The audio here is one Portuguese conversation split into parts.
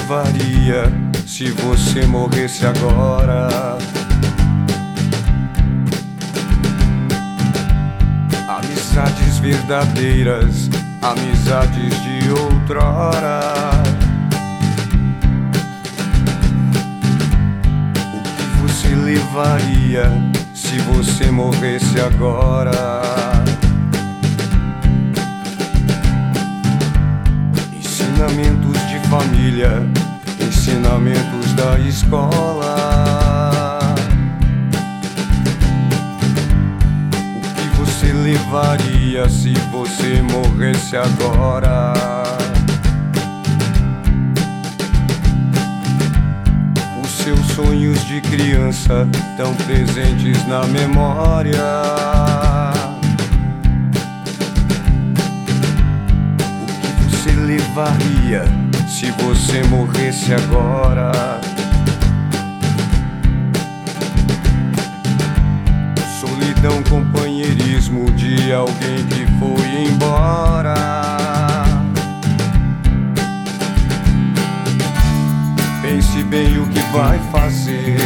levaria se você morresse agora? Amizades verdadeiras, amizades de outrora. O que você levaria se você morresse agora? Ensinamentos de família, ensinamentos da escola. O que você levaria se você morresse agora? Os seus sonhos de criança tão presentes na memória. Levaria se você morresse agora? Solidão, companheirismo de alguém que foi embora. Pense bem o que vai fazer.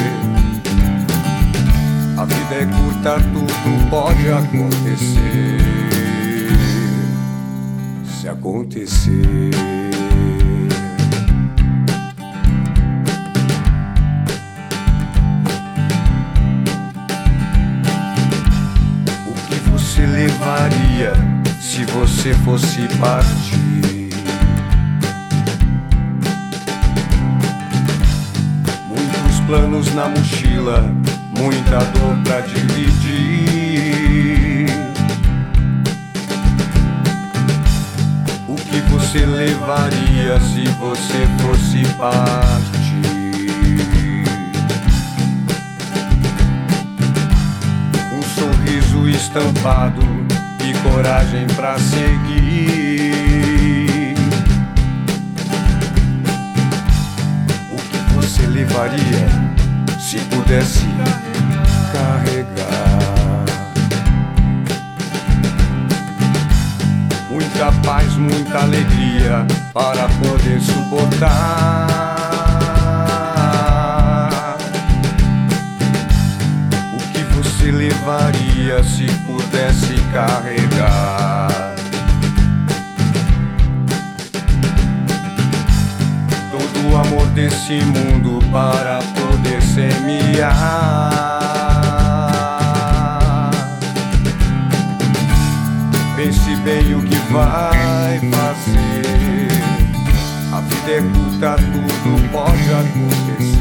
A vida é curta, tudo pode acontecer. Se acontecer, o que você levaria se você fosse partir? Muitos planos na mochila, muita dor pra dividir. Você levaria se você fosse partir? Um sorriso estampado e coragem pra seguir. O que você levaria se pudesse carregar? Muita paz, muita alegria para poder suportar. O que você levaria se pudesse carregar? Todo o amor desse mundo para poder semear. Pense bem o que vai fazer. A vida é curta, tudo pode acontecer.